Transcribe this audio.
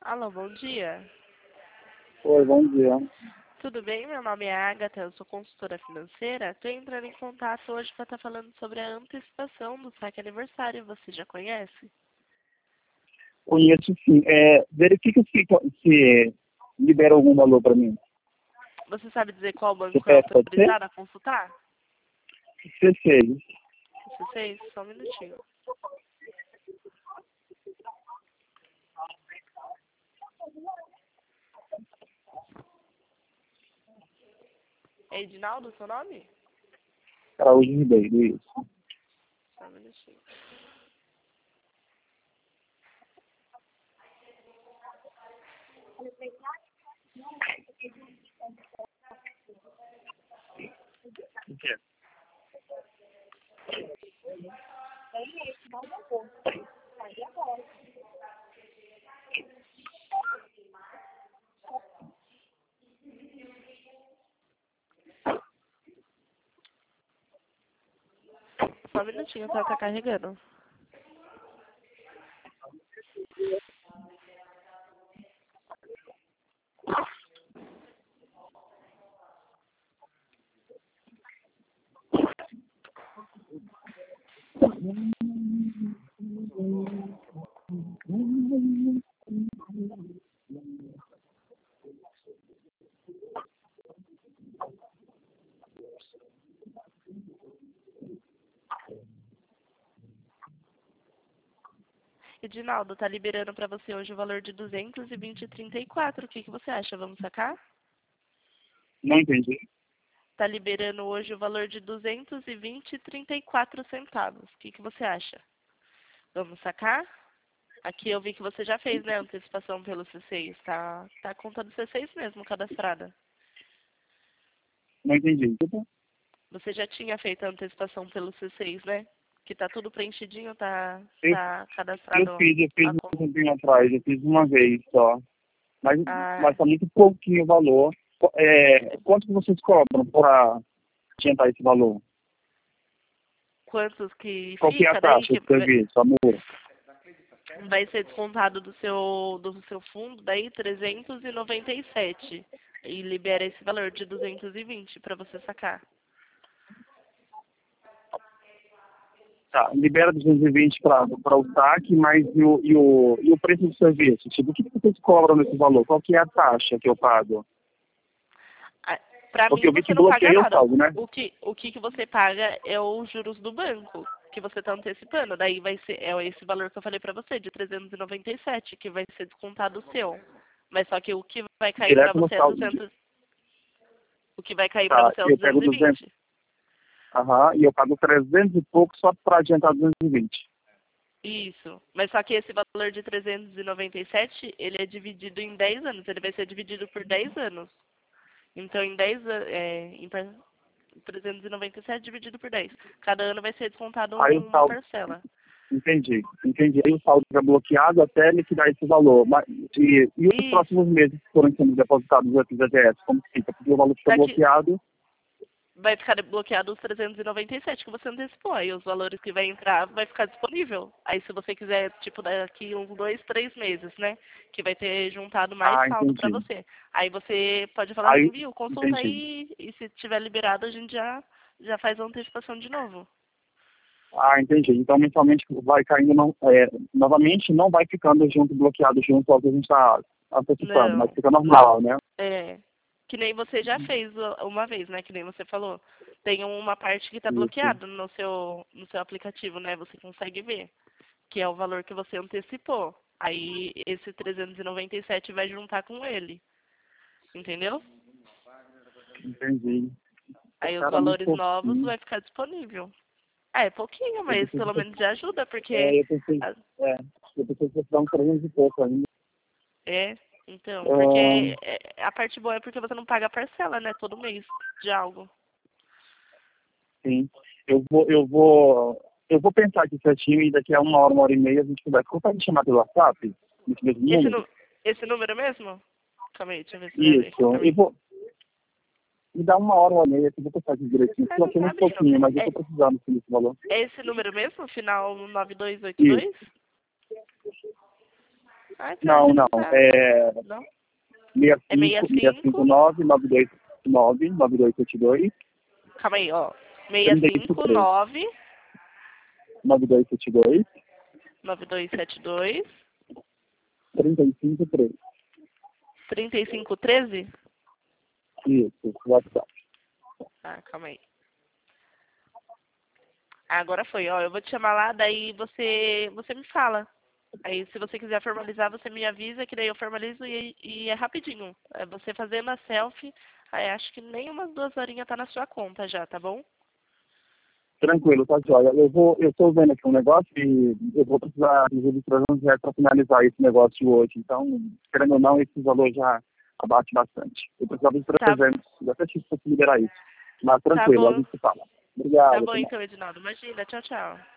Alô, bom dia. Oi, bom dia. Tudo bem? Meu nome é Agatha, eu sou consultora financeira. Estou entrando em contato hoje para estar falando sobre a antecipação do saque aniversário. Você já conhece? Conheço sim. Verifica se libera algum valor para mim. Você sabe dizer qual banco é CPF pode ser? autorizado a consultar? C6. C6? Só um minutinho. É Edinaldo seu nome? Araújo Ribeiro, isso. Só um minutinho. Só um minutinho, tá carregando. Edinaldo, tá liberando para você hoje o valor de 220,34. O que você acha? Vamos sacar? Não entendi. Tá liberando hoje o valor de 220,34 centavos. O que você acha? Vamos sacar? Aqui eu vi que você já fez, né, antecipação pelo C6. Tá a conta do C6 mesmo, cadastrada. Não entendi. Você já tinha feito a antecipação pelo C6, né? Que tá tudo preenchidinho, tá Eu, eu cadastrado fiz a conta. um tempinho atrás, eu fiz uma vez só. Mas Ah, tá muito pouquinho o valor. Quanto que vocês cobram para adiantar esse valor? quantos que Qual que é a fica daí? taxa Que de serviço, amor? vai ser descontado do seu fundo, daí 397. E libera esse valor de 220 para você sacar. Tá, libera 220 para o saque, mas e o preço do serviço? Tipo, o que vocês cobram nesse valor? Qual que é a taxa que eu pago? Para Porque mim eu vi você que não paga bloqueia o nada. saldo, né? O que você paga é os juros do banco que você está antecipando. Daí vai ser esse valor que eu falei para você, de 397, que vai ser descontado o seu. Mas só que o que vai cair para Direto no você é saldo. 200. O que vai cair para Tá, você é eu pego 200, 220. e eu pago 300 e pouco só para adiantar 220. Isso. Mas só que esse valor de 397, ele é dividido em 10 anos. Ele vai ser dividido por 10 anos. Então, em 10 anos, 397 dividido por 10. Cada ano vai ser descontado Aí o uma saldo, parcela. entendi. Aí o saldo fica bloqueado até liquidar esse valor. E os Isso. próximos meses que forem sendo depositados no FGTS, como fica? Porque o valor fica Daqui, bloqueado. vai ficar bloqueado os 397 que você antecipou. Aí os valores que vai entrar vai ficar disponível. Aí se você quiser, tipo, daqui uns 2, 3 meses, né? Que vai ter juntado mais saldo para Entendi. você. Aí você pode falar assim, Aí, viu, consulta entendi. aí e se tiver liberado a gente já faz a antecipação de novo. Entendi. Então, mensalmente vai caindo, novamente, não vai ficando junto, bloqueado junto ao que a gente está antecipando, mas Não, fica não. normal, né? É. Que nem você já fez uma vez, né? Que nem você falou. Tem uma parte que está Isso. bloqueado no seu aplicativo, né? Você consegue ver. Que é o valor que você antecipou. Aí esse 397 vai juntar com ele. Entendeu? Entendi. Aí os Cara, muito valores novos pouquinho. vai ficar disponível. É pouquinho, Eu mas pensei pelo que, menos já ajuda, porque. é, eu pensei, a- é, eu pensei que fosse dar um 300 e pouco ainda. É, então, Ah, porque a parte boa é porque você não paga a parcela, né? Todo mês de algo. sim. Eu vou pensar aqui certinho e daqui a uma hora e meia a gente conversa. Consegue me chamar pelo WhatsApp? Nesse mesmo Esse, número? nu- esse número mesmo? Calma aí, deixa eu ver se vai abrir aqui Isso. pra mim. Me dá uma e meia que eu vou pensar aqui direitinho. Ah, Eu não achei tá muito abrindo. pouquinho, mas eu É, tô precisando desse valor. é esse número mesmo? Final Isso. 9282? Ah, você Não, não. tá. É Não? 659 9279 9272 Calma aí, ó. 35 659 9272 9272 353. 3513? Isso, WhatsApp. Ah, calma aí. Ah, agora foi, ó. Eu vou te chamar lá, daí você me fala. Aí, se você quiser formalizar, você me avisa, que daí eu formalizo e é rapidinho. É você fazendo a selfie, aí acho que nem umas 2 horinhas tá na sua conta já, tá bom? Tranquilo, tá joia. Eu tô vendo aqui um negócio e eu vou precisar de R$ 300 para finalizar esse negócio de hoje. Então, querendo ou não, esse valor já abate bastante. Eu precisava de Tá, 300, eu até tive que liberar isso. Mas tá tranquilo, a bom. gente se fala. Tá Obrigado, bom até mais. então, Edinaldo. Imagina, tchau, tchau.